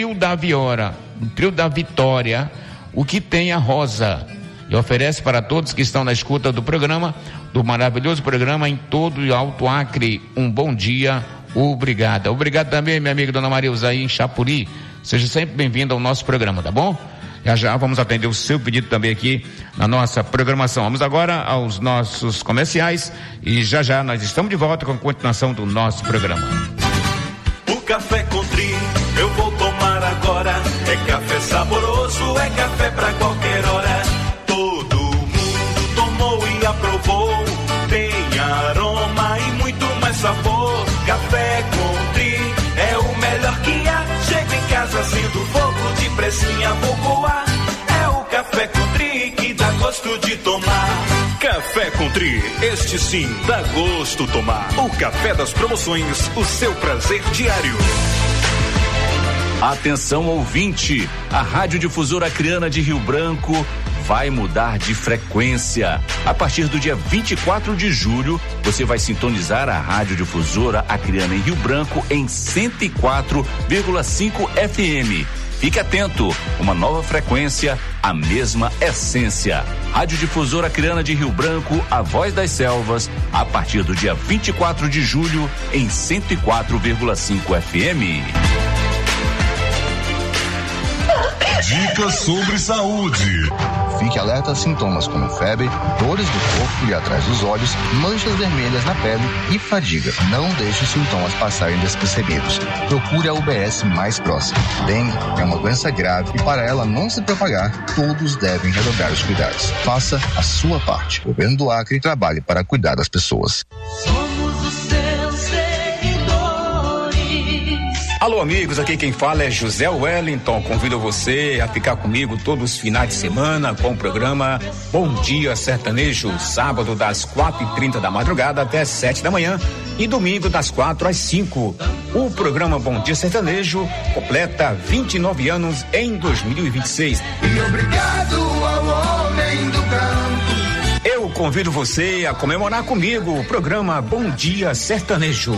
Trio da Vitória, o que tem a Rosa. E oferece para todos que estão na escuta do programa, do maravilhoso programa em todo o Alto Acre, um bom dia, obrigado. Obrigado também, minha amiga Dona Marilza aí em Chapuri. Seja sempre bem-vinda ao nosso programa, tá bom? Já vamos atender o seu pedido também aqui na nossa programação. Vamos agora aos nossos comerciais e já nós estamos de volta com a continuação do nosso programa. O café Country eu vou tomar agora, é café saboroso, é café pra qualquer hora. Todo mundo tomou e aprovou, tem aroma e muito mais sabor. Café Country é o melhor que há, chego em casa sendo fogo de pressinha vou coar. É o Café Country que dá gosto de tomar. Café Country, este sim dá gosto tomar. O café das promoções, o seu prazer diário. Atenção ouvinte, a Radiodifusora Acreana de Rio Branco vai mudar de frequência. A partir do dia 24 de julho, você vai sintonizar a Radiodifusora Acreana em Rio Branco em 104,5 FM. Fique atento, uma nova frequência, a mesma essência. Radiodifusora Acreana de Rio Branco, a voz das selvas, a partir do dia 24 de julho em 104,5 FM. Dicas sobre saúde. Fique alerta a sintomas como febre, dores do corpo e atrás dos olhos, manchas vermelhas na pele e fadiga. Não deixe os sintomas passarem despercebidos. Procure a UBS mais próxima. Dengue é uma doença grave e para ela não se propagar, todos devem redobrar os cuidados. Faça a sua parte. O governo do Acre trabalhe para cuidar das pessoas. Somos os seus seguidores. Alô amigos, aqui quem fala é José Wellington, convido você a ficar comigo todos os finais de semana com o programa Bom Dia Sertanejo, sábado das 4h30 da madrugada até 7 da manhã e domingo das 4 às 5. O programa Bom Dia Sertanejo completa 29 anos em 2026. E obrigado ao homem do campo. Eu convido você a comemorar comigo o programa Bom Dia Sertanejo.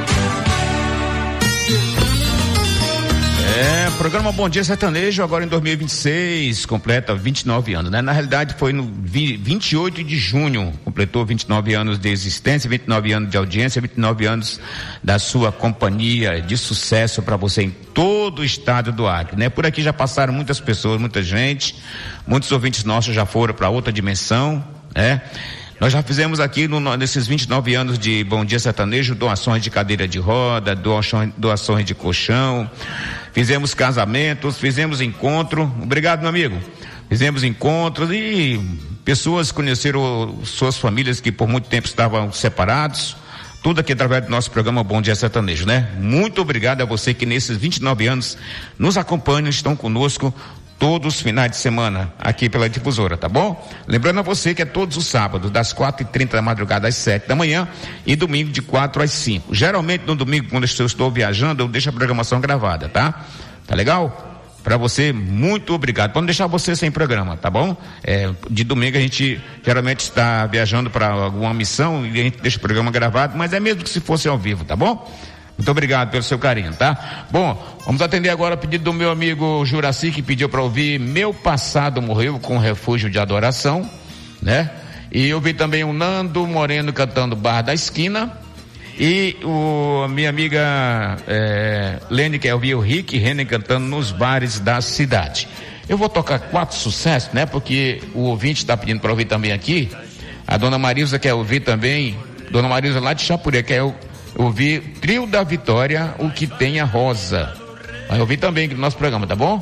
Programa Bom Dia Sertanejo, agora em 2026, completa 29 anos, né? Na realidade foi no 28 de junho, completou 29 anos de existência, 29 anos de audiência, 29 anos da sua companhia de sucesso para você em todo o estado do Acre, né? Por aqui já passaram muitas pessoas, muita gente, muitos ouvintes nossos já foram para outra dimensão, né? Nós já fizemos aqui nesses 29 anos de Bom Dia Sertanejo doações de cadeira de roda, doações de colchão, fizemos casamentos, fizemos encontro. Obrigado, meu amigo. Fizemos encontros e pessoas conheceram suas famílias que por muito tempo estavam separados. Tudo aqui através do nosso programa Bom Dia Sertanejo, né? Muito obrigado a você que nesses 29 anos nos acompanham, estão conosco todos os finais de semana aqui pela difusora, tá bom? Lembrando a você que é todos os sábados, das 4h30 da madrugada às 7 da manhã e domingo de 4 às 5. Geralmente no domingo, quando eu estou viajando, eu deixo a programação gravada, tá? Tá legal? Para você, muito obrigado. Para não deixar você sem programa, tá bom? De domingo a gente geralmente está viajando para alguma missão e a gente deixa o programa gravado, mas é mesmo que se fosse ao vivo, tá bom? Muito obrigado pelo seu carinho, tá? Bom, vamos atender agora o pedido do meu amigo Juraci, que pediu para ouvir Meu Passado Morreu com Refúgio de Adoração, né? E eu vi também o Nando Moreno cantando Bar da Esquina e a minha amiga Lene, que eu vi o Rick Renner cantando Nos Bares da Cidade. Eu vou tocar 4 sucessos, né? Porque o ouvinte está pedindo para ouvir também aqui. A dona Marilza quer ouvir também, dona Marilza lá de Chapuri, quer ouvir Trio da Vitória, O Que Tem a Rosa. Vai ouvir também no nosso programa, tá bom?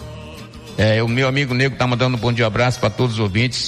O meu amigo Nego tá mandando um bom dia, abraço para todos os ouvintes,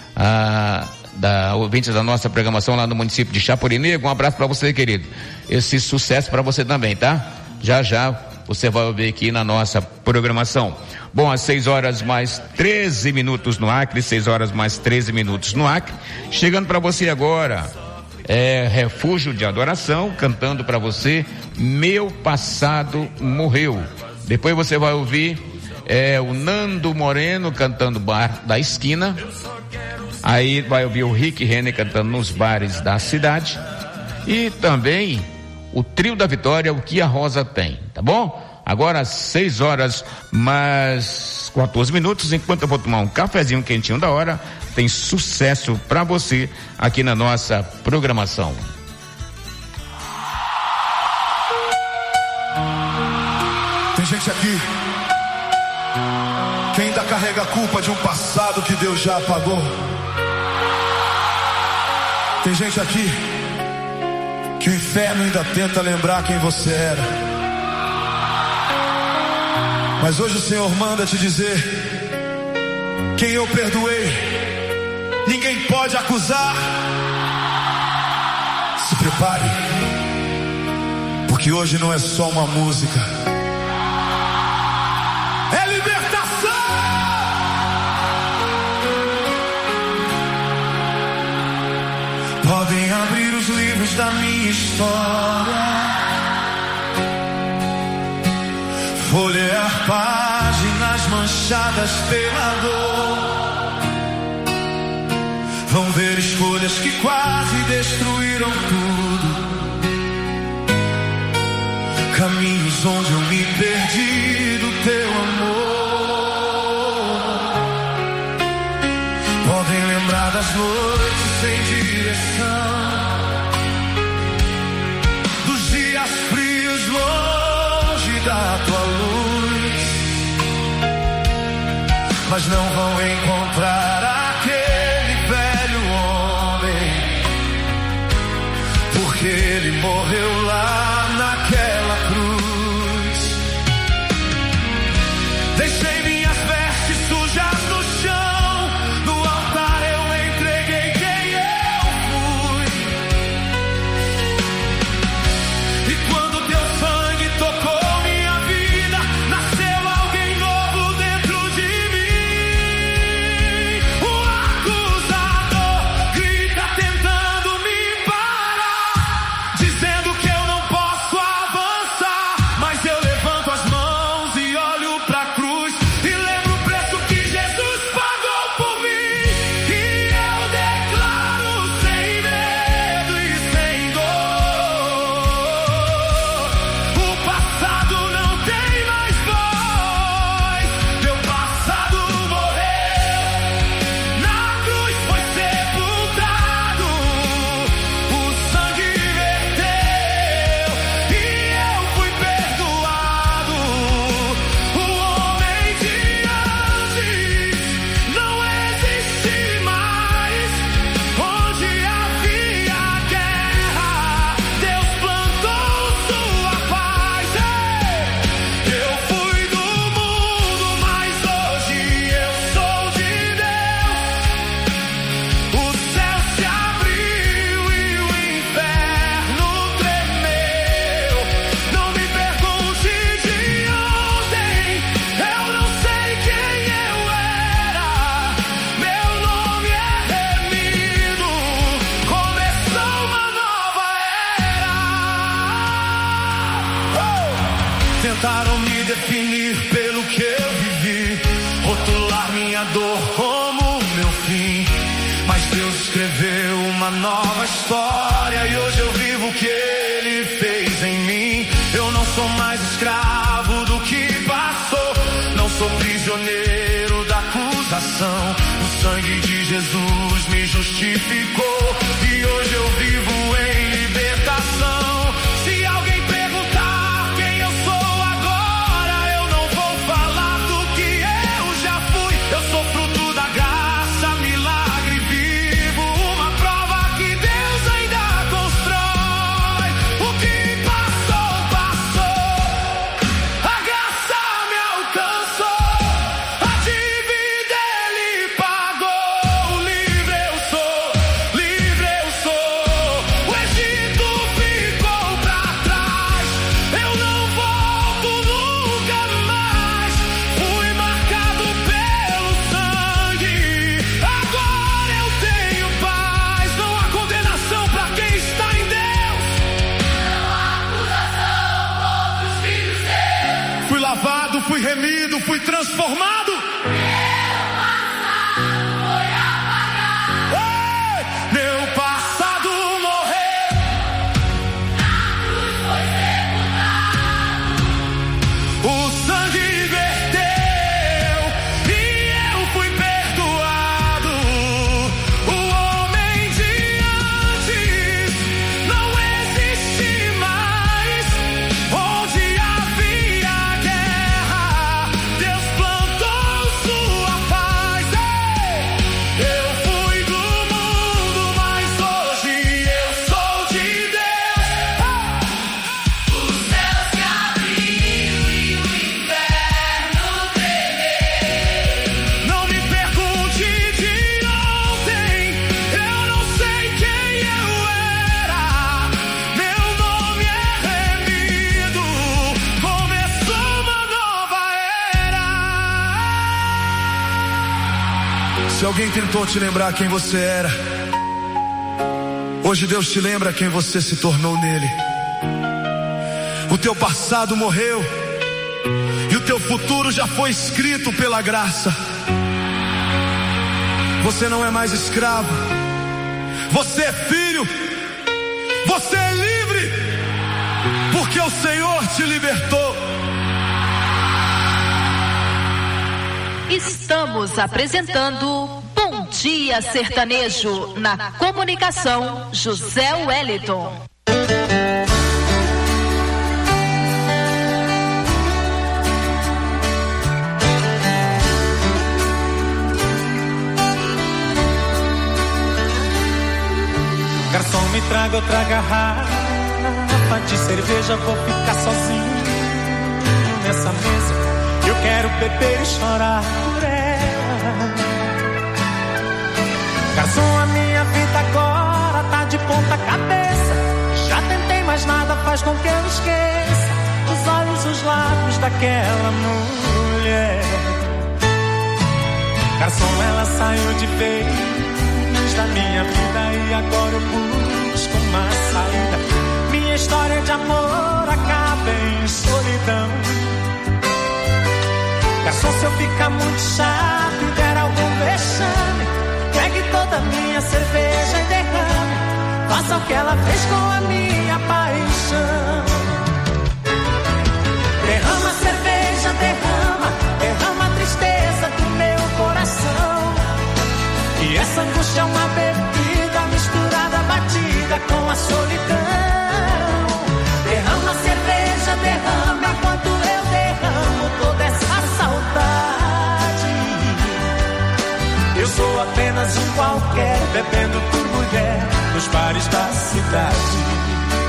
ouvintes da nossa programação lá no município de Chapuri. Nego, um abraço para você, querido. Esse sucesso para você também, tá? Já você vai ouvir aqui na nossa programação. Bom, às 6 horas mais 13 minutos no Acre, 6 horas mais 13 minutos no Acre. Chegando para você agora, Refúgio de Adoração, cantando para você Meu Passado Morreu. Depois você vai ouvir o Nando Moreno cantando Bar da Esquina. Aí vai ouvir o Rick Renner cantando Nos Bares da Cidade. E também o Trio da Vitória, O Que a Rosa Tem, tá bom? Agora 6h+14, enquanto eu vou tomar um cafezinho quentinho da hora, tem sucesso pra você aqui na nossa programação. Tem gente aqui que ainda carrega a culpa de um passado que Deus já apagou. Tem gente aqui que o inferno ainda tenta lembrar quem você era. Mas hoje o Senhor manda te dizer: quem eu perdoei, ninguém pode acusar. Se prepare, porque hoje não é só uma música, é libertação. Podem abrir os livros da minha história, folhear páginas manchadas pela dor. Vão ver escolhas que quase destruíram tudo, caminhos onde eu me perdi do teu amor. Podem lembrar das noites sem direção, dos dias frios longe da tua luz, mas não vão encontrar aquele velho homem, porque ele morreu lá naquela cruz. Deixei minhas vestes sujas no chão, no altar eu entreguei quem eu fui. E quando teu sangue tocou minha vida, nasceu alguém novo dentro de mim. O acusador grita tentando me parar, dizendo que eu não posso avançar. Mas eu levanto as mãos e olho pra cruz e lembro o preço que Jesus pagou por mim. E eu declaro sem medo e sem dor: o passado não tem mais voz. Meu passado morreu, na cruz foi sepultado, o sangue verteu e eu fui perdoado. O homem de antes não existe mais. Onde havia guerra, Deus plantou sua paz. Eu fui do mundo, mas hoje eu sou de Deus. O céu se abriu e o inferno tremeu. Não me pergunte de ontem, eu não sei quem eu era. Meu nome é remido, começou uma nova era. Tentaram me definir pelo que eu vivi, rotular minha dor como meu fim. Mas Deus escreveu uma nova história e hoje eu vivo o que Ele fez em mim. Eu não sou mais escravo do que passou, não sou prisioneiro da acusação. O sangue de Jesus me justificou e hoje eu vivo em libertação. Se alguém perguntar quem eu sou agora, eu não vou falar do que eu já fui. Eu sou fruto da graça, milagre vivo, uma prova que Deus ainda constrói. O que passou, passou, a graça me alcançou, a dívida Ele pagou. Livre eu sou, livre eu sou. O Egito ficou pra trás, eu não volto nunca mais. Fui marcado pelo sangue, agora eu tenho paz. Não há condenação pra quem está em Deus. Não há acusação contra os filhos seus. Fui lavado, fui remido, fui transformado. Meu passado morreu, na cruz foi sepultado, o Se alguém tentou te lembrar quem você era, hoje Deus te lembra quem você se tornou nele. O teu passado morreu e o teu futuro já foi escrito pela graça. Você não é mais escravo, você é filho, você é livre, porque o Senhor te libertou. Estamos apresentando Bom Dia Sertanejo, na comunicação José Wellington. Garçom, me traga outra garrafa de cerveja, vou ficar sozinho nessa mesa. Eu quero beber e chorar por ela. Garçom, a minha vida agora tá de ponta cabeça. Já tentei, mas nada faz com que eu esqueça os olhos, os lábios daquela mulher. Garçom, ela saiu de vez da minha vida e agora eu busco uma saída. Minha história de amor acaba em solidão. Garçom, se eu ficar muito chato e der algum vexame, pegue toda a minha cerveja e derrame. Faça o que ela fez com a minha paixão. Derrama a cerveja, derrama, derrama a tristeza do meu coração. E essa angústia é uma bebida misturada, batida com a solidão. Derrama a cerveja, derrama enquanto eu derramo toda essa saudade. Eu sou apenas um qualquer, bebendo por mulher nos bares da cidade.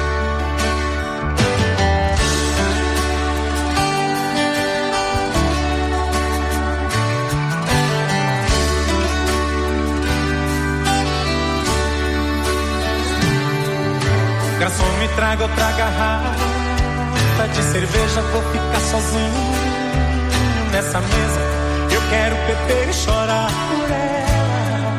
Garçom, me traga outra garrafa de cerveja, vou ficar sozinho nessa mesa. Eu quero beber e chorar por ela.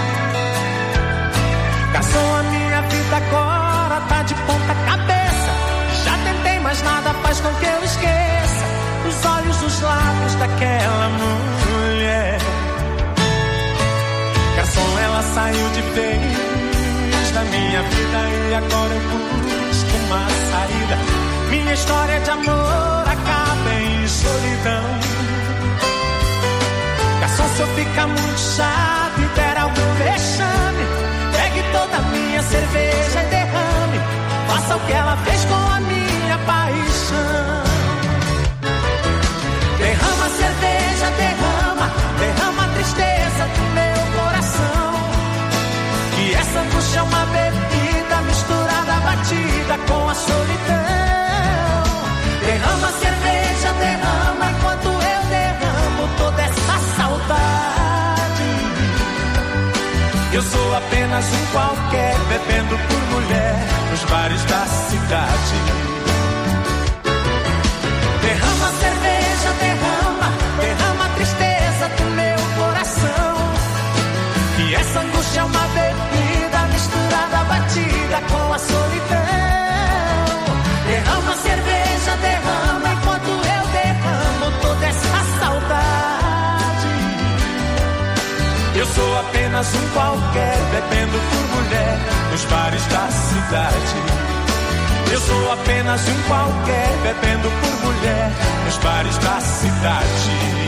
Garçom, a minha vida agora tá de ponta cabeça. Já tentei, mas nada faz com que eu esqueça os olhos, os lábios daquela mulher. Garçom, ela saiu de vez da minha vida e agora eu busco uma saída. Minha história de amor acaba em solidão. Garçom, se eu ficar muito chato e der algum vexame, pegue toda a minha cerveja e derrame. Faça o que ela fez com a minha paixão. Derrama a cerveja, derrama, derrama a tristeza do meu coração. E essa angústia é uma bebida misturada, batida com a solidão. Derrama a cerveja, derrama enquanto eu derramo toda essa saudade. Eu sou apenas um qualquer, bebendo por mulher nos bares da cidade. Derrama a cerveja, derrama, derrama a tristeza do meu coração. E essa angústia é uma bebida misturada, batida com a solidão. Derrama a cerveja, derrama enquanto eu derramo toda essa saudade. Eu sou apenas um qualquer, bebendo por mulher nos bares da cidade. Eu sou apenas um qualquer, bebendo por mulher nos bares da cidade.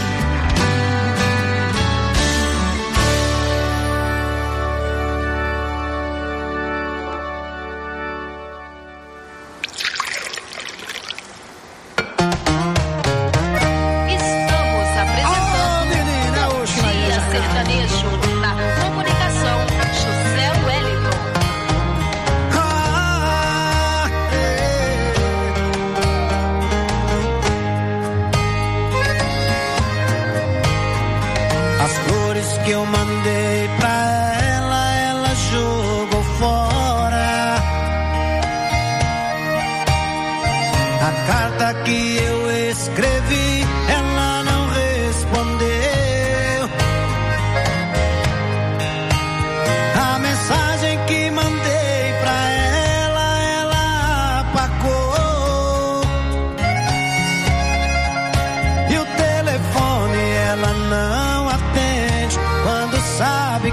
Que eu mandei pra ela, ela jogou fora. A carta que eu escrevi, ela não respondeu.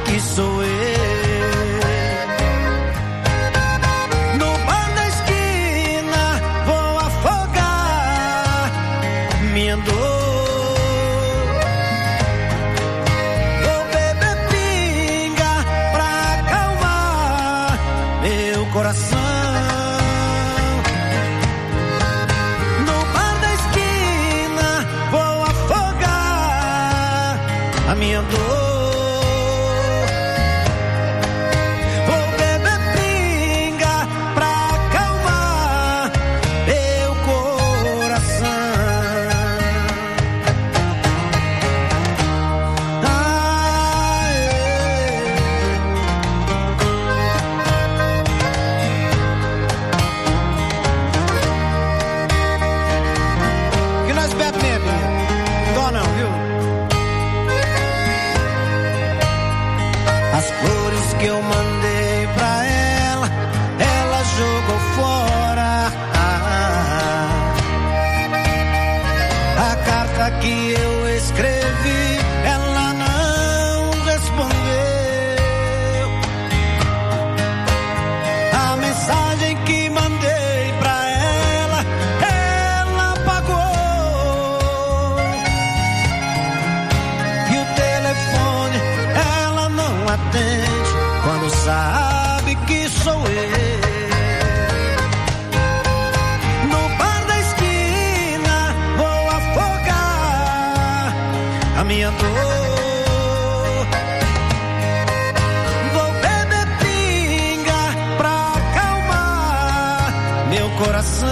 que sou eu. No bar da esquina vou afogar minha dor. Vou beber pinga pra acalmar meu coração. No bar da esquina vou afogar a minha dor. Que eu mandei pra ela, ela jogou fora. A carta que eu escrevi, ela não respondeu. A mensagem que mandei pra ela, ela apagou. E o telefone, ela não atende quando sabe que sou eu. No bar da esquina vou afogar a minha dor. Vou beber pinga pra acalmar meu coração.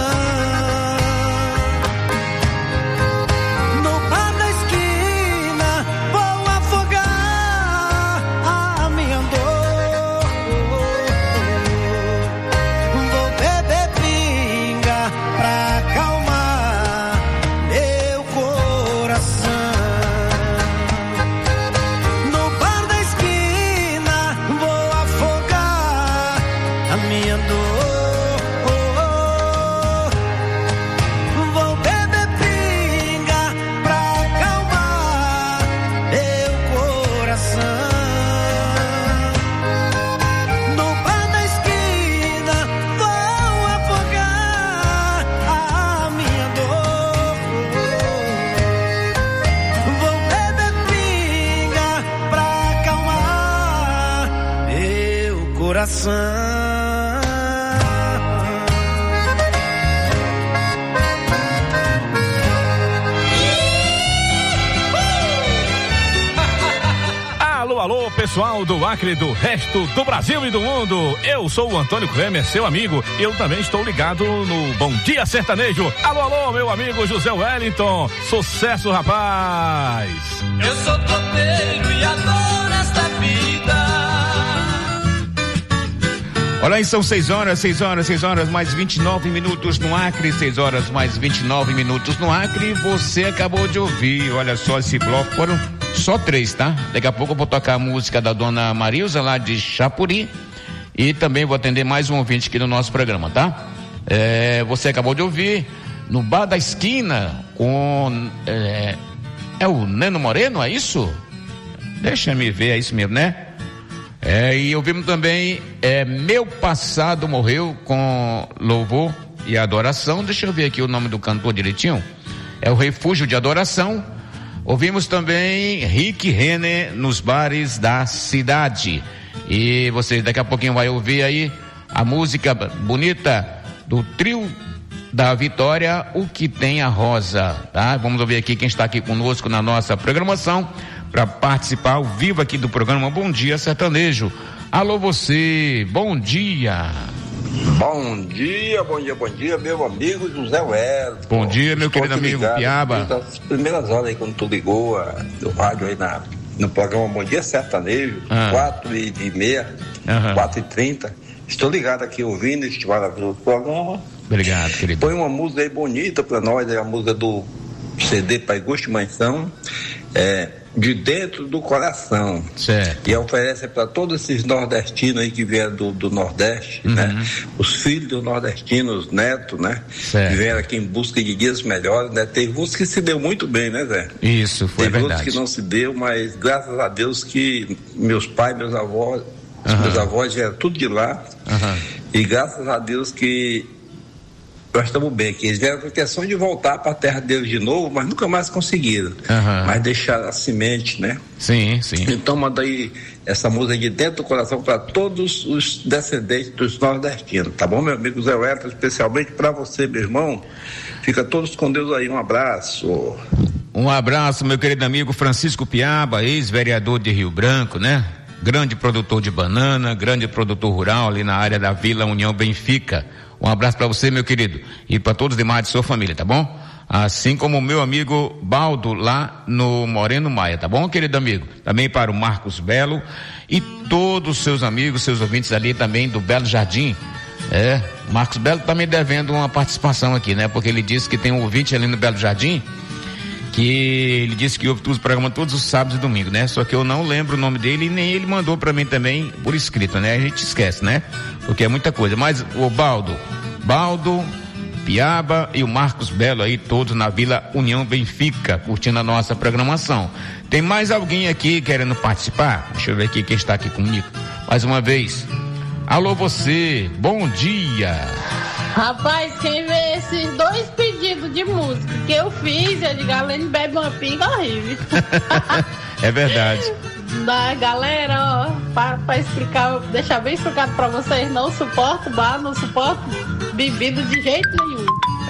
Alô, pessoal do Acre, do resto do Brasil e do mundo. Eu sou o Antônio Kremer, seu amigo. Eu também estou ligado no Bom Dia Sertanejo. Alô, alô, meu amigo José Wellington. Sucesso, rapaz. Eu sou tropeiro e adoro esta vida. Olha aí, são 6 horas, mais 29 minutos no Acre, 6 horas mais 29 minutos no Acre. Você acabou de ouvir, olha só, esse bloco foram só 3, tá? Daqui a pouco eu vou tocar a música da dona Marilza lá de Chapuri e também vou atender mais um ouvinte aqui no nosso programa, tá? Você acabou de ouvir no Bar da Esquina com é o Neno Moreno, é isso? Deixa me ver, é isso mesmo, né? E ouvimos também Meu Passado Morreu com louvor e adoração. Deixa eu ver aqui o nome do cantor direitinho. É o Refúgio de Adoração. Ouvimos também Rick Renner nos bares da cidade. E você daqui a pouquinho vai ouvir aí a música bonita do trio da Vitória, O Que Tem a Rosa, tá? Vamos ouvir aqui quem está aqui conosco na nossa programação para participar ao vivo aqui do programa Bom Dia Sertanejo. Alô você, bom dia. Bom dia, meu amigo José Wellington. Bom dia, meu querido amigo Piaba. Das primeiras horas aí, quando tu ligou do rádio aí no programa Bom Dia Sertanejo, 4h30, 4h30. Estou ligado aqui ouvindo este maravilhoso programa. Obrigado, querido. Põe uma música aí bonita pra nós, é a música do CD Pai Gosto e Mansão. de dentro do coração. Certo. E oferece para todos esses nordestinos aí que vieram do Nordeste, né? Os filhos dos nordestinos, os netos, né? Certo. Que vieram aqui em busca de dias melhores, né? Teve uns que se deu muito bem, né, Zé? Isso, foi Teve verdade. outros que não se deu, mas graças a Deus que meus pais, meus avós, meus avós vieram tudo de lá. E graças a Deus que nós estamos bem aqui. Eles vieram com a questão de voltar para a terra deles de novo, mas nunca mais conseguiram. Mas deixaram a semente, né? Sim, sim. Então manda aí essa música de dentro do coração para todos os descendentes dos nordestinos, tá bom, meu amigo Zé Wellington? Especialmente para você, meu irmão. Fica todos com Deus aí. Um abraço. Um abraço, meu querido amigo Francisco Piaba, ex-vereador de Rio Branco, né? Grande produtor de banana, grande produtor rural ali na área da Vila União Benfica. Um abraço para você, meu querido, e para todos os demais de sua família, tá bom? Assim como o meu amigo Baldo lá no Moreno Maia, tá bom, querido amigo? Também para o Marcos Belo e todos os seus amigos, seus ouvintes ali também do Belo Jardim. Marcos Belo tá me devendo uma participação aqui, né? Porque ele disse que tem um ouvinte ali no Belo Jardim, que ele disse que ouve o programa todos os sábados e domingos, né? Só que eu não lembro o nome dele e nem ele mandou para mim também por escrito, né? A gente esquece, né? Porque é muita coisa. Mas o Baldo, Piaba e o Marcos Belo aí, todos na Vila União Benfica, curtindo a nossa programação. Tem mais alguém aqui querendo participar? Deixa eu ver aqui quem está aqui comigo. Mais uma vez. Alô você, bom dia. Rapaz, quem vê esses 2 pedidos de música que eu fiz, eu digo, Alene bebe uma pinga horrível. É verdade. Da galera, ó, pra explicar, deixar bem explicado pra vocês, não suporto bar, não suporto bebida de jeito nenhum.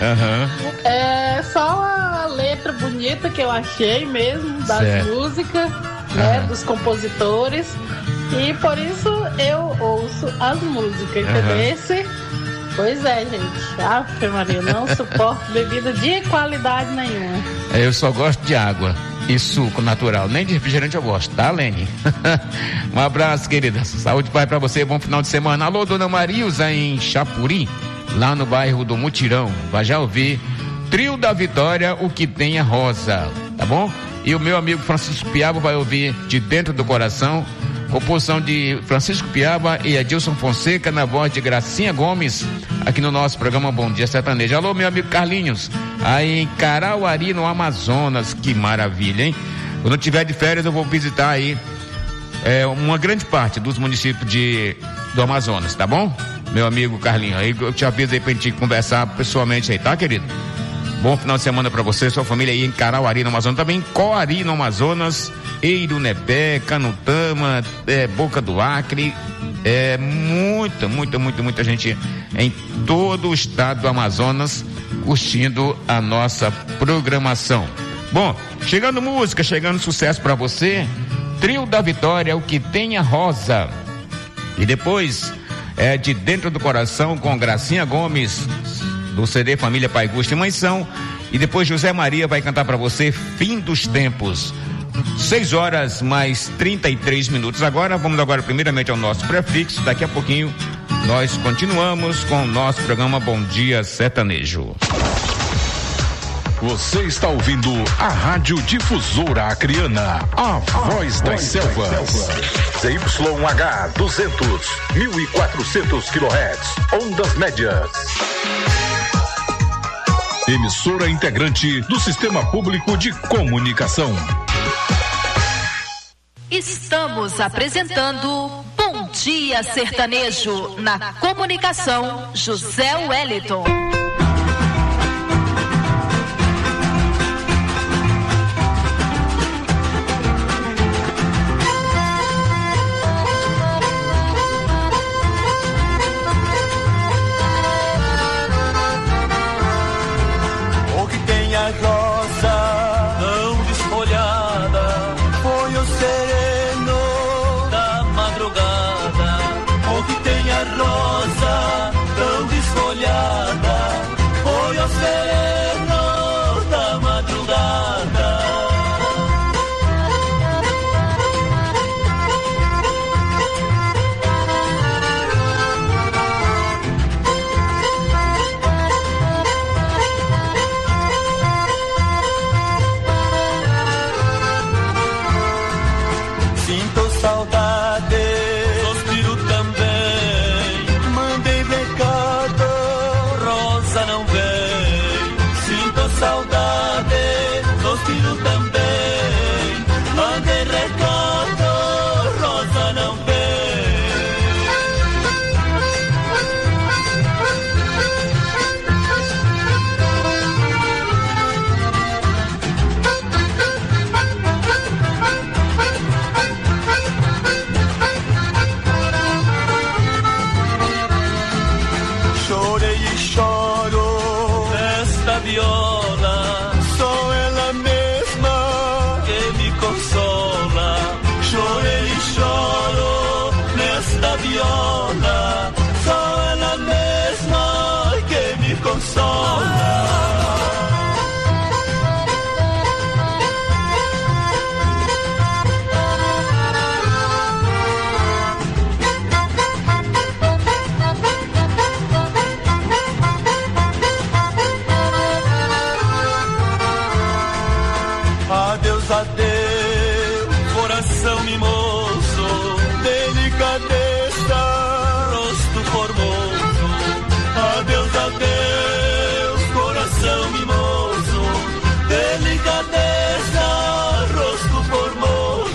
É só a letra bonita que eu achei mesmo, das músicas, né, dos compositores, e por isso eu ouço as músicas, entendeu? Pois é, gente. Ave Maria, não suporto bebida de qualidade nenhuma. Eu só gosto de água e suco natural. Nem de refrigerante eu gosto, tá, Lene? Um abraço, querida. Saúde e paz pra você. Bom final de semana. Alô, dona Marilza em Chapuri, lá no bairro do Mutirão. Vai já ouvir Trio da Vitória, O Que Tem a Rosa, tá bom? E o meu amigo Francisco Piaba vai ouvir De Dentro do Coração, composição de Francisco Piaba e Adilson Fonseca, na voz de Gracinha Gomes, aqui no nosso programa Bom Dia Sertanejo. Alô, meu amigo Carlinhos, aí em Carauari, no Amazonas. Que maravilha, hein? Quando eu tiver de férias, eu vou visitar aí uma grande parte dos municípios do Amazonas, tá bom? Meu amigo Carlinhos, aí eu te aviso aí pra gente conversar pessoalmente aí, tá, querido? Bom final de semana pra você, sua família aí em Carauari, no Amazonas, também em Coari, no Amazonas, Eirunepé, Canutama, Boca do Acre, muita gente em todo o estado do Amazonas curtindo a nossa programação. Bom, chegando música, chegando sucesso pra você, Trio da Vitória, O Que Tem a Rosa, e depois De Dentro do Coração com Gracinha Gomes, do CD Família Pai Gusto e Mãe São, e depois José Maria vai cantar pra você Fim dos Tempos. 6 horas mais 33 minutos agora. Vamos agora primeiramente ao nosso prefixo. Daqui a pouquinho nós continuamos com o nosso programa Bom Dia Sertanejo. Você está ouvindo a Rádio Difusora Acreana, a voz das selvas. ZYH 200, 1400 kHz, ondas médias. Emissora integrante do Sistema Público de Comunicação. Estamos apresentando Bom Dia Sertanejo, na comunicação José Wellington. O que tem a rosa tão desfolhada foi o sereno da madrugada. O que tem a rosa tão desfolhada consola. Chorei e choro nesta viola, só ela mesma que me consola. Adeus, adeus, coração mimoso, delicadeza, rosto formoso. Adeus, adeus, coração mimoso, delicadeza, rosto formoso.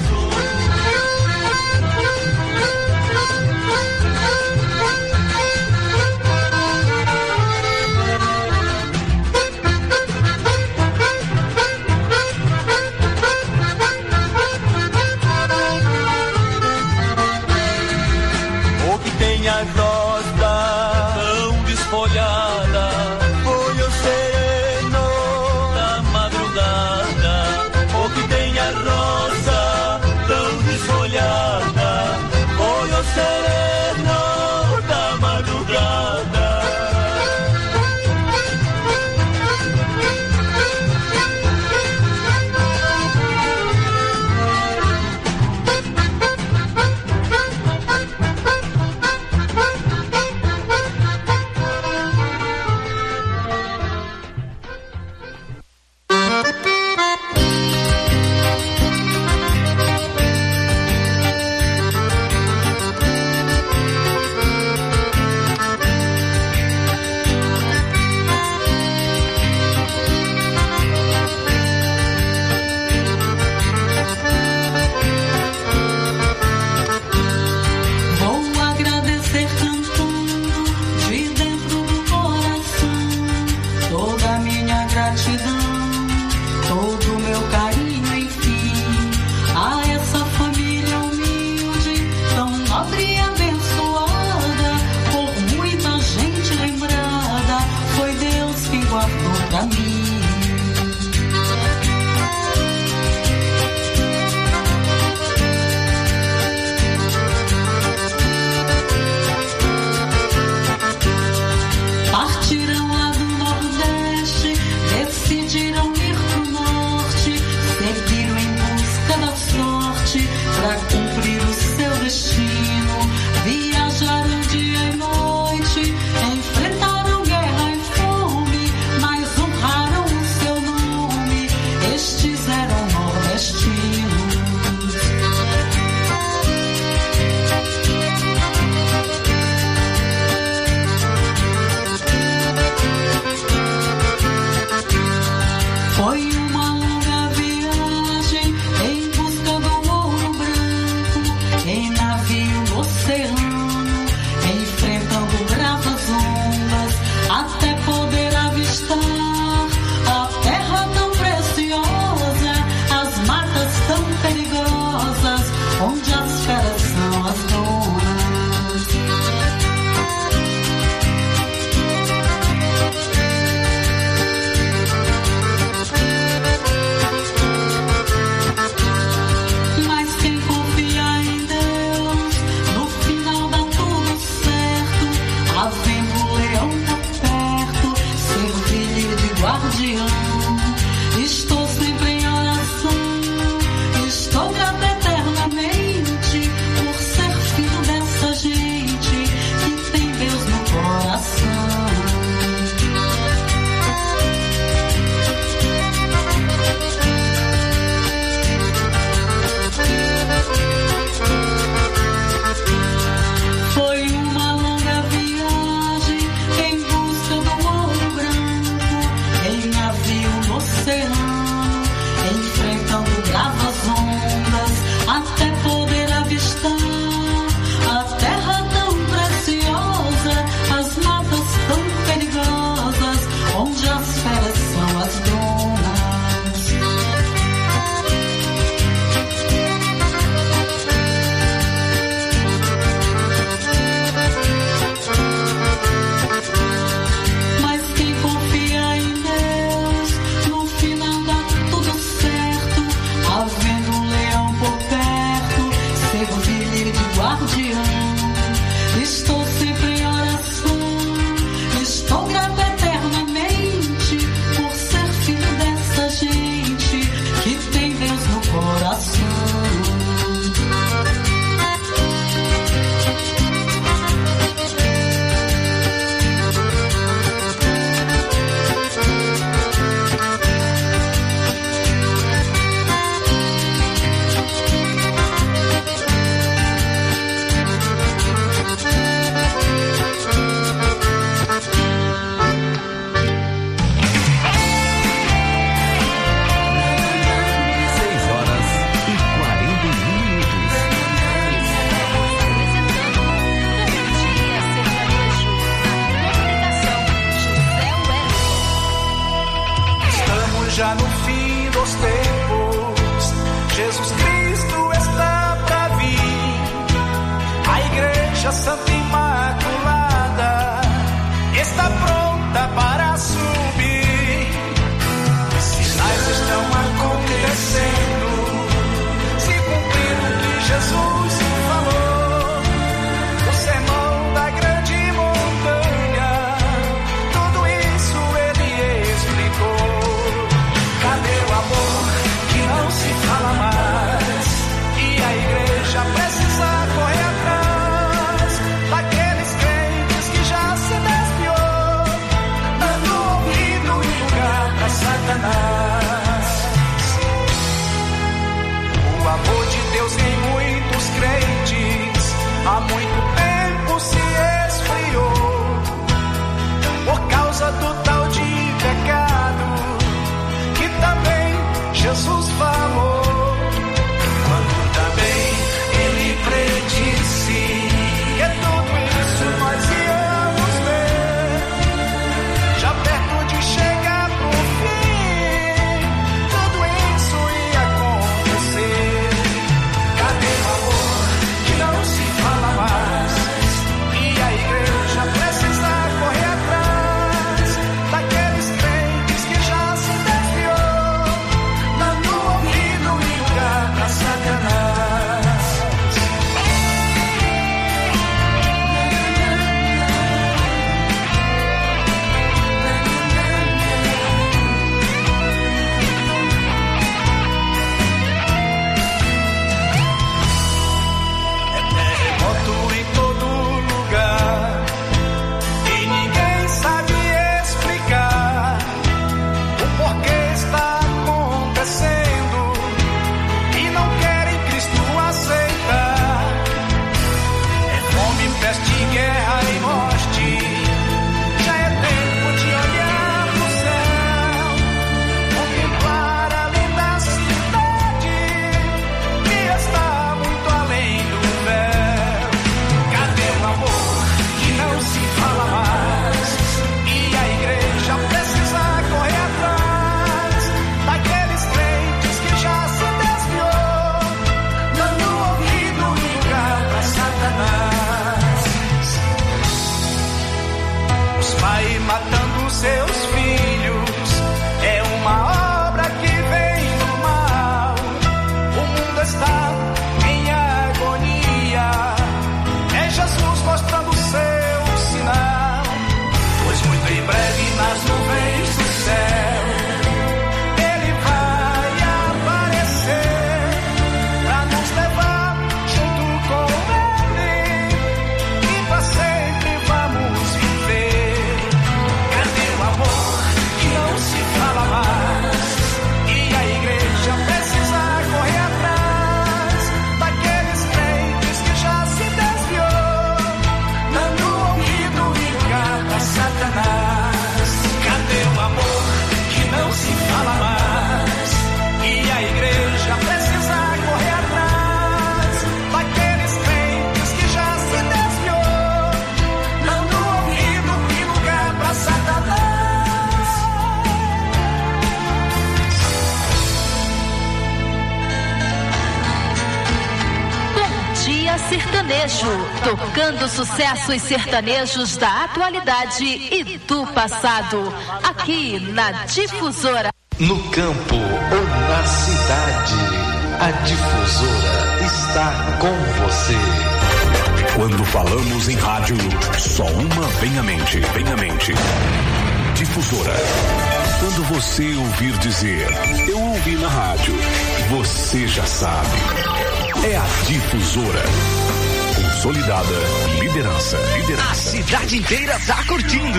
Sertanejo, tocando sucessos sertanejos da atualidade e do passado, aqui na Difusora. No campo ou na cidade, a Difusora está com você. Quando falamos em rádio, só uma vem à mente, Difusora. Quando você ouvir dizer, eu ouvi na rádio, você já sabe. É a Difusora. Consolidada liderança. A cidade inteira tá curtindo.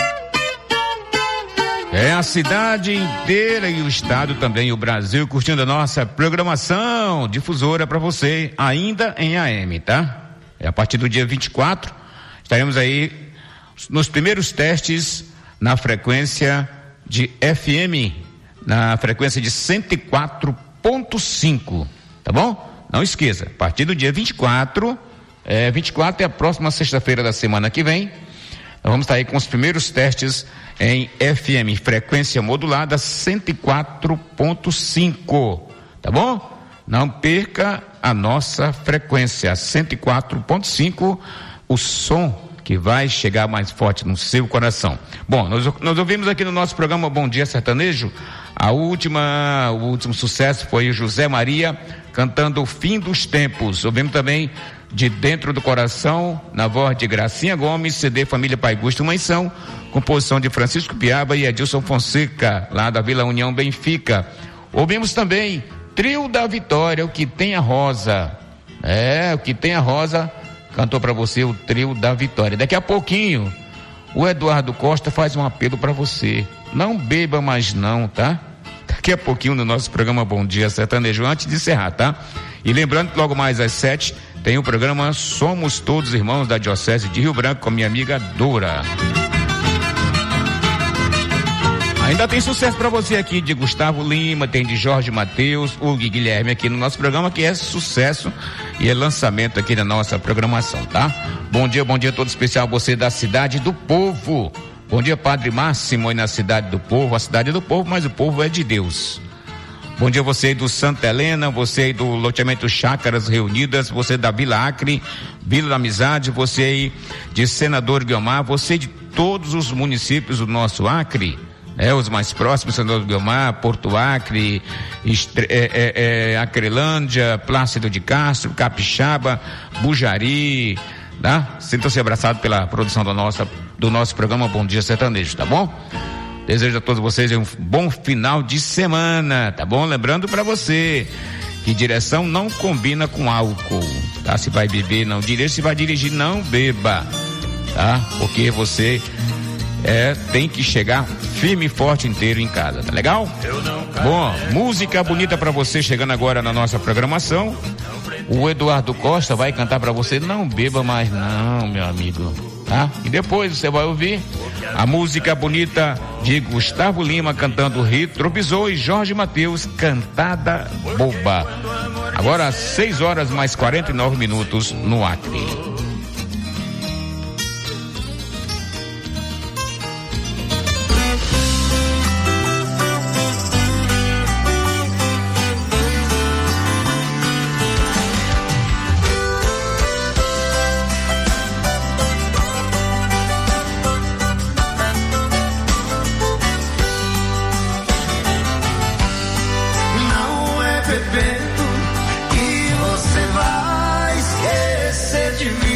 É a cidade inteira e o estado também, o Brasil, curtindo a nossa programação Difusora para você, ainda em AM, tá? É a partir do dia 24, estaremos aí nos primeiros testes na frequência de FM, na frequência de 104.5, tá bom? Não esqueça, a partir do dia 24 é a próxima sexta-feira da semana que vem, nós vamos estar aí com os primeiros testes em FM, frequência modulada 104.5, tá bom? Não perca a nossa frequência 104.5, o som que vai chegar mais forte no seu coração. Bom, nós ouvimos aqui no nosso programa Bom Dia Sertanejo, o último sucesso foi o José Maria cantando O Fim dos Tempos. Ouvimos também De Dentro do Coração, na voz de Gracinha Gomes, CD Família Pai Gusto Mansão, composição de Francisco Piaba e Edilson Fonseca, lá da Vila União Benfica. Ouvimos também Trio da Vitória, O Que Tem a Rosa. O Que Tem a Rosa cantou para você o Trio da Vitória. Daqui a pouquinho, o Eduardo Costa faz um apelo para você. Não beba mais não, tá? Daqui a pouquinho no nosso programa Bom Dia Sertanejo, antes de encerrar, tá? E lembrando que logo mais às 7 tem o programa Somos Todos Irmãos da Diocese de Rio Branco com a minha amiga Dora. Ainda tem sucesso para você aqui de Gustavo Lima, tem de Jorge Mateus, Hugo e Guilherme aqui no nosso programa, que é sucesso e é lançamento aqui na nossa programação, tá? Bom dia todo especial você da Cidade do Povo. Bom dia, Padre Máximo, aí na Cidade do Povo, a Cidade do Povo, mas o povo é de Deus. Bom dia você aí do Santa Helena, você aí do loteamento Chácaras Reunidas, você da Vila Acre, Vila da Amizade, você aí de Senador Guiomar, você de todos os municípios do nosso Acre, os mais próximos, Senador Guiomar, Porto Acre, Acrelândia, Plácido de Castro, Capixaba, Bujari, tá? Sintam-se abraçados pela produção do nosso programa Bom Dia Sertanejo, tá bom? Desejo a todos vocês um bom final de semana, tá bom? Lembrando para você que direção não combina com álcool, tá? Se vai beber, não dirija, se vai dirigir, não beba, tá? Porque você tem que chegar firme e forte inteiro em casa, tá legal? Bom, música bonita para você chegando agora na nossa programação. O Eduardo Costa vai cantar para você, não beba mais não, meu amigo, tá? E depois você vai ouvir a música bonita de Gustavo Lima cantando Retrovisor e Jorge Mateus, Cantada Boba. Agora 6h mais 49 no Acre. Não é bebendo que você vai esquecer de mim.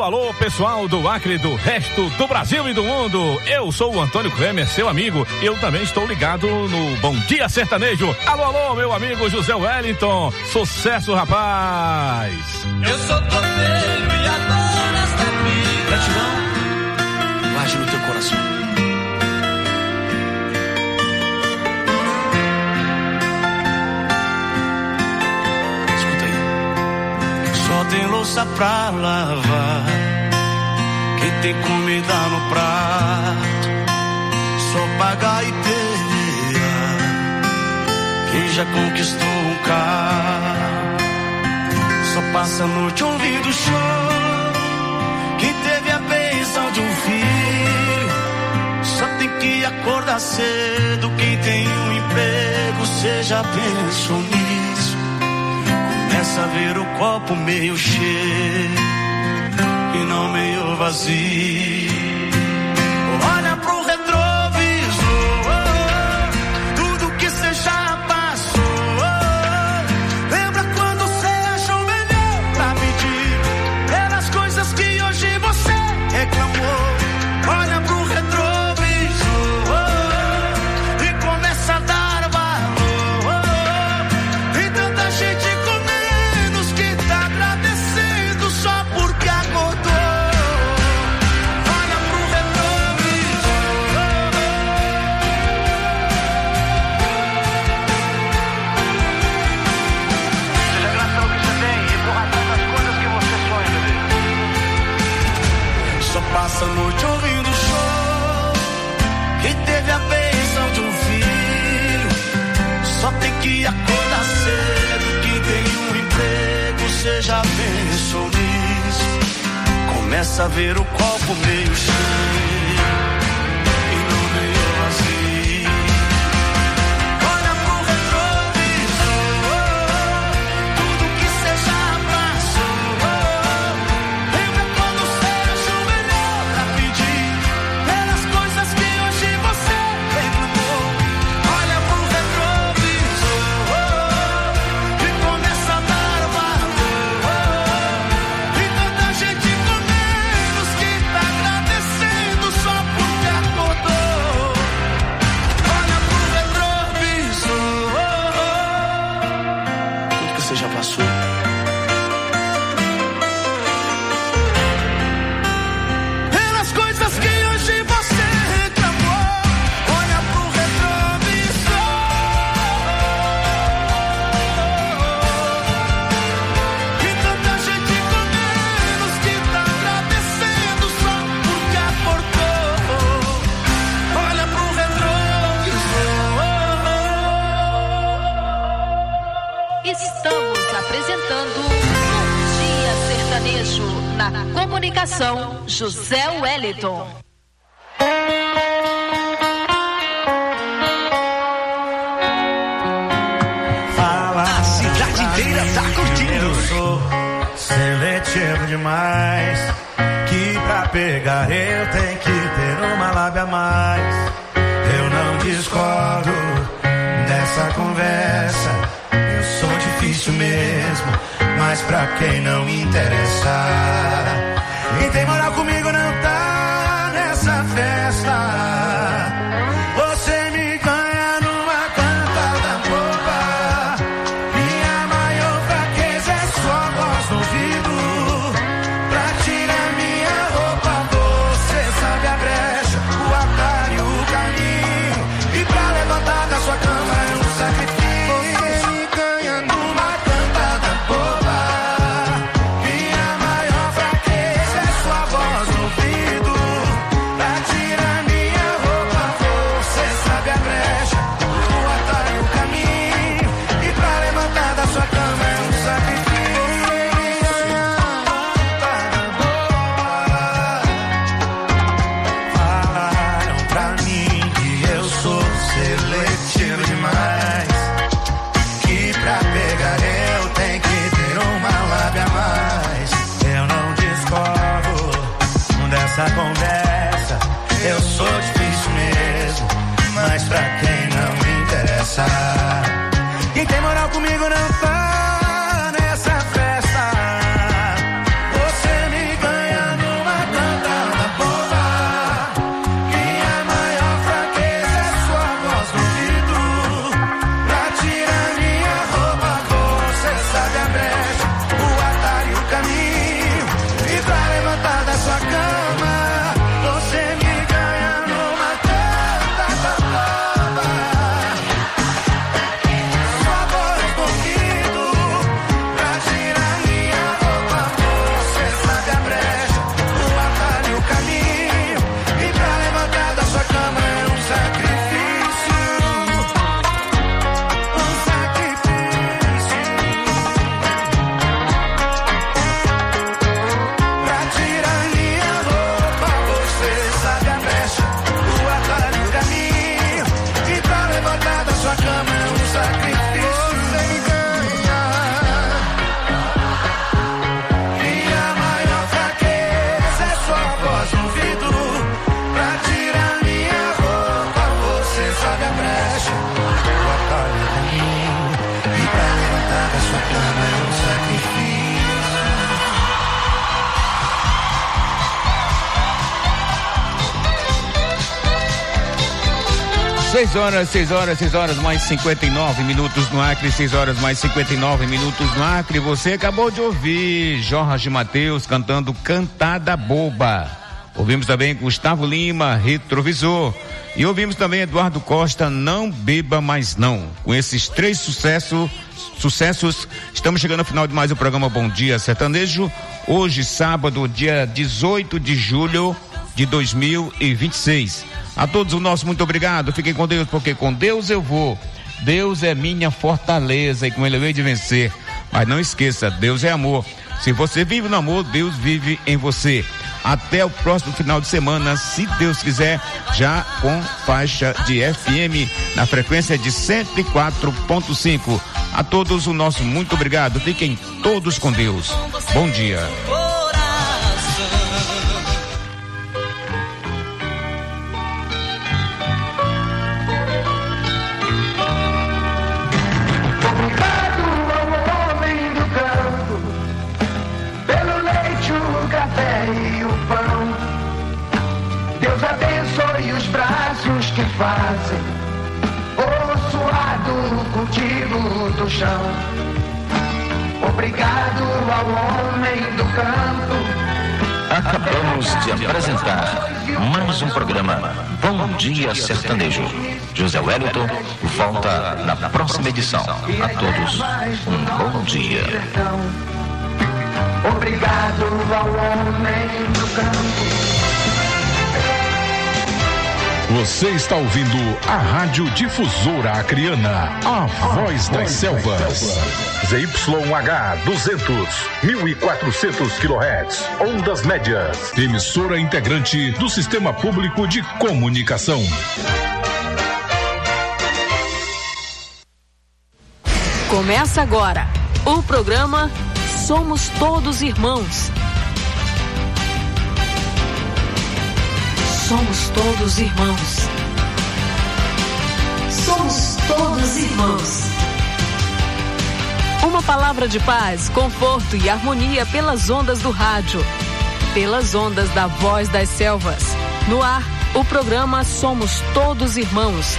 alô, pessoal do Acre, do resto do Brasil e do mundo. Eu sou o Antônio Klemer, seu amigo. Eu também estou ligado no Bom Dia Sertanejo. Alô, meu amigo José Wellington. Sucesso, rapaz. Eu sou torneiro e adoro esta vida. Gratidão, guarde no teu coração. Escuta aí. Só tem louça pra lavar, quem tem comida no prato, só paga e perder quem já conquistou um carro. Só passa a noite ouvindo choro, quem teve a bênção de um filho. Só tem que acordar cedo, quem tem um emprego, cê já pensou nisso. Começa a ver o copo meio cheio e não meio vazio. Olha pro retrovisor, tudo que cê já passou. Lembra quando cê achou melhor pra pedir pelas coisas que hoje você reclamou. Olha pro retrovisor e começa a dar valor. Tem tanta gente com menos que tá agradecendo só porque acordou. Olha pro retrovisor. Seja grato pelo que você tem e por atrás das coisas que você sonha, bebê. Só passa a noite ouvindo show, quem teve a bênção de um filho. Só tem que acordar cedo, quem tem um emprego, cê já pensou nisso. Começa a ver o copo meio cheio e não meio vazio. Olha pro retrovisor, tudo que cê já passou. Lembra quando cê achou melhor pra pedir pelas coisas que hoje você reclamou. Olha pro retrovisor e começa a dar valor. E tanta gente com menos que tá agradecendo só porque acordou. Olha pro retrovisor, tudo que você já passou. Pelas coisas que hoje você reclamou. Olha pro retrovisor e tanta gente com menos que tá agradecendo só porque acordou. Olha pro retrovisor. Estamos apresentando Bom Dia Sertanejo. Na comunicação, José Wellington. A cidade inteira tá curtindo. Eu sou seletivo demais, que pra pegar eu tenho que ter uma lábia a mais. Eu não discordo dessa conversa, eu sou difícil mesmo, mas pra quem não interessa. Quem tem moral comigo não tá nessa festa. Você me ganha numa cantada boba. Minha maior fraqueza é sua voz no ouvido. Pra tirar minha roupa, você sabe a brecha, o atalho, o caminho. E pra levantar da sua cama é um sacrifício. Você me ganha numa cantada boba. Minha maior fraqueza é sua voz no ouvido. Pra tirar minha roupa, você sabe a brecha, o atalho, o caminho. E pra levantar da sua cama é um sacrifício. Falaram pra mim que eu sou seletivo demais, que pra pegar eu tenho que ter uma lábia a mais. Eu não discordo dessa conversa, eu sou difícil mesmo, mas pra quem não me interessa. Quem tem moral comigo não tá nessa festa. Você me ganha 6 horas mais 59 minutos no Acre, 6 horas mais 59 minutos no Acre. Você acabou de ouvir Jorge Mateus cantando Cantada Boba. Ouvimos também Gustavo Lima, Retrovisor. E ouvimos também Eduardo Costa, Não Beba Mais Não. Com esses 3 sucessos, estamos chegando ao final de mais um programa Bom Dia Sertanejo. Hoje, sábado, dia 18 de julho de 2026. A todos o nosso muito obrigado. Fiquem com Deus, porque com Deus eu vou. Deus é minha fortaleza e com Ele eu hei de vencer. Mas não esqueça, Deus é amor. Se você vive no amor, Deus vive em você. Até o próximo final de semana, se Deus quiser, já com faixa de FM na frequência de 104.5. A todos o nosso muito obrigado. Fiquem todos com Deus. Bom dia. Que fazem o suado cultivo do chão. Obrigado ao homem do campo. Acabamos de apresentar mais um programa Bom Dia Sertanejo. José Wellington volta na próxima edição. A todos um bom dia. Obrigado ao homem do campo. Você está ouvindo a Rádio Difusora Acreana, a voz das selvas. ZYH 200, 1400 kHz, ondas médias. Emissora integrante do Sistema Público de Comunicação. Começa agora o programa Somos Todos Irmãos. Somos todos irmãos. Somos todos irmãos. Uma palavra de paz, conforto e harmonia pelas ondas do rádio. Pelas ondas da Voz das Selvas. No ar, o programa Somos Todos Irmãos.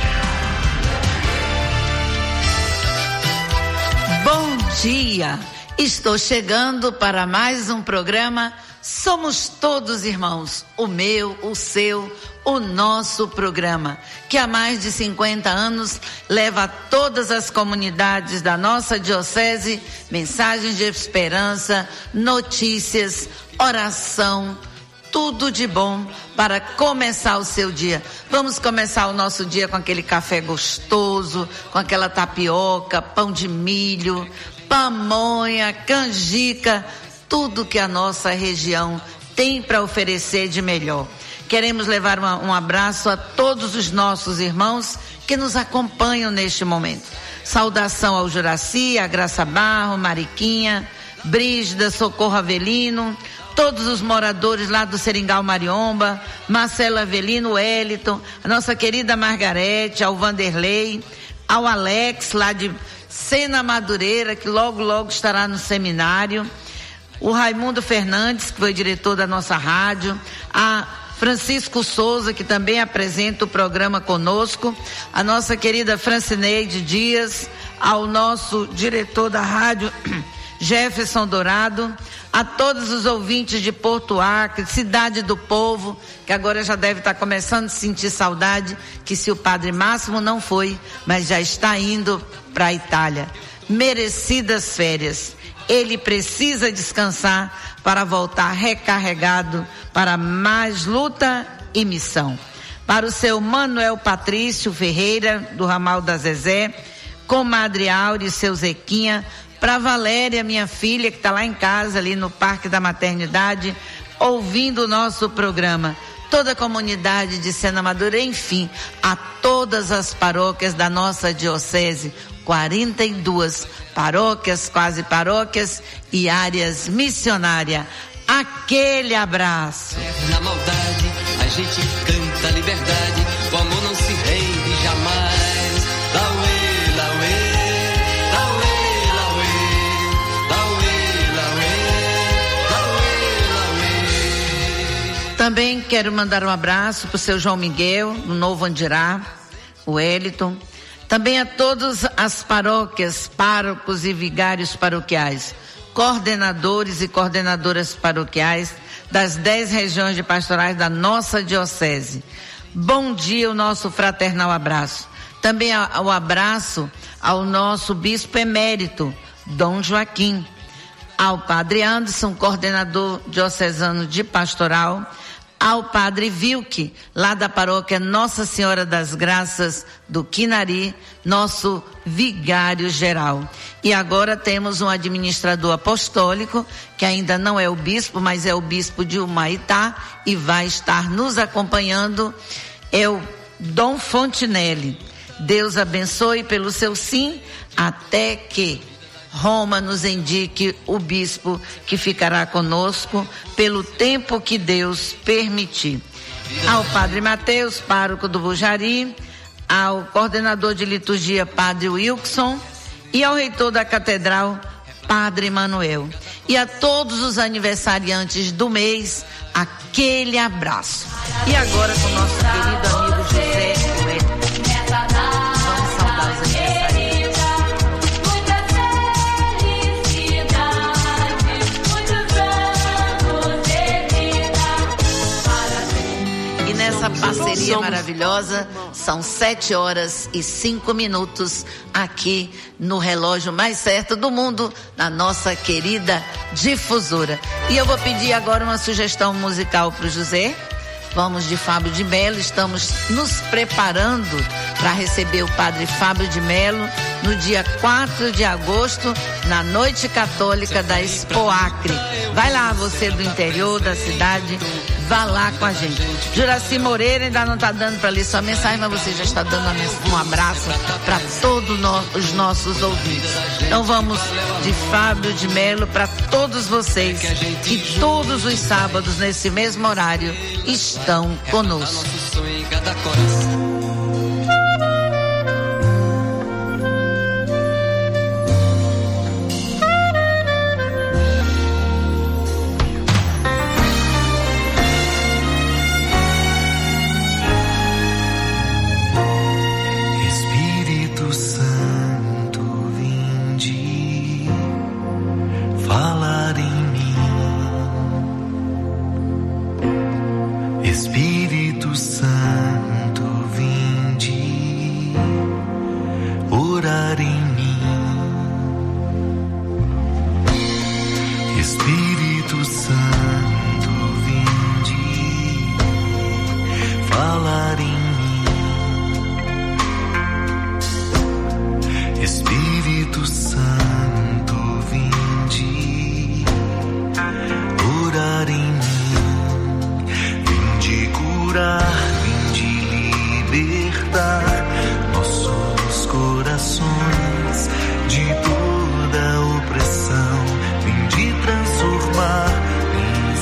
Bom dia! Estou chegando para mais um programa Somos Todos Irmãos, o meu, o seu, o nosso programa, que há mais de 50 anos leva a todas as comunidades da nossa diocese mensagens de esperança, notícias, oração, tudo de bom para começar o seu dia. Vamos começar o nosso dia com aquele café gostoso, com aquela tapioca, pão de milho, pamonha, canjica, tudo que a nossa região tem para oferecer de melhor. Queremos levar um abraço a todos os nossos irmãos que nos acompanham neste momento. Saudação ao Juraci, a Graça Barro, Mariquinha, Brígida, Socorro Avelino, todos os moradores lá do Seringal Mariomba, Marcelo Avelino, Wellington, a nossa querida Margarete, ao Vanderlei, ao Alex lá de Sena Madureira, que logo estará no seminário, o Raimundo Fernandes, que foi diretor da nossa rádio, a Francisco Souza, que também apresenta o programa conosco, a nossa querida Francineide Dias, ao nosso diretor da rádio, Jefferson Dourado, a todos os ouvintes de Porto Acre, Cidade do Povo, que agora já deve estar começando a sentir saudade, que se o Padre Máximo não foi, mas já está indo para a Itália. Merecidas férias. Ele precisa descansar para voltar recarregado para mais luta e missão. Para o seu Manuel Patrício Ferreira, do Ramal da Zezé, comadre Áurea e seu Zequinha, para Valéria, minha filha, que está lá em casa, ali no Parque da Maternidade, ouvindo o nosso programa. Toda a comunidade de Sena Madureira, enfim, a todas as paróquias da nossa diocese, 42 paróquias, quase paróquias e áreas missionárias. Aquele abraço. Na maldade, a gente canta liberdade, o amor não se rende jamais. Lauê, lauê, lauê, lauê, lauê, lauê, lauê, lauê. Também quero mandar um abraço para o seu João Miguel, no Novo Andirá. Wellington. Também a todas as paróquias, párocos e vigários paroquiais, coordenadores e coordenadoras paroquiais das 10 regiões de pastorais da nossa diocese. Bom dia, o nosso fraternal abraço. Também o abraço ao nosso bispo emérito, Dom Joaquim, ao padre Anderson, coordenador diocesano de pastoral, ao padre Vilke, lá da paróquia Nossa Senhora das Graças do Quinari, nosso vigário geral. E agora temos um administrador apostólico, que ainda não é o bispo, mas é o bispo de Humaitá e vai estar nos acompanhando, é o Dom Fontinelli. Deus abençoe pelo seu sim, até que Roma nos indique o bispo que ficará conosco pelo tempo que Deus permitir. Ao padre Mateus, pároco do Bujari, ao coordenador de liturgia, padre Wilson, e ao reitor da catedral, padre Manuel. E a todos os aniversariantes do mês, aquele abraço. E agora com o nosso querido amigo José Coelho. Vamos saudar os aniversariantes. Nessa parceria maravilhosa, são 7h05 aqui no relógio mais certo do mundo, na nossa querida difusora. E eu vou pedir agora uma sugestão musical para o José. Vamos de Fábio de Melo, estamos nos preparando para receber o padre Fábio de Melo no dia 4 de agosto, na Noite Católica da Expo Acre. Vai lá, você do interior da cidade, vá lá com a gente. Juraci Moreira ainda não está dando para ler sua mensagem, mas você já está dando um abraço para todos os nossos ouvintes. Então vamos de Fábio de Melo para todos vocês que todos os sábados, nesse mesmo horário, estão conosco. De toda opressão, vem de transformar, vem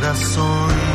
corações.